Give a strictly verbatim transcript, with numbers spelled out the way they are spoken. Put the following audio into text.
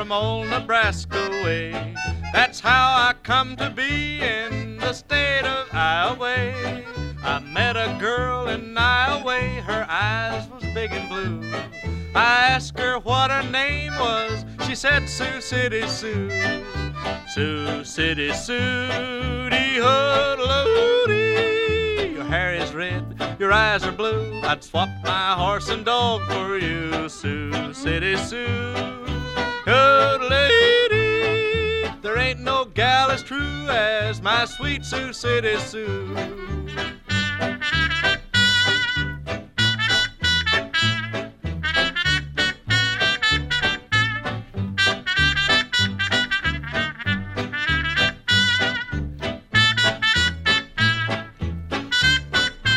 from old Nebraska way. That's how I come to be in the state of Iowa. I met a girl in Iowa, her eyes was big and blue. I asked her what her name was, she said Sioux City Sue. Sioux City Sue, dee hoodaloo. Your hair is red, your eyes are blue, I'd swap my horse and dog for you. Sioux City Sue, hoodaloo. There ain't no gal as true as my sweet Sioux City Sue.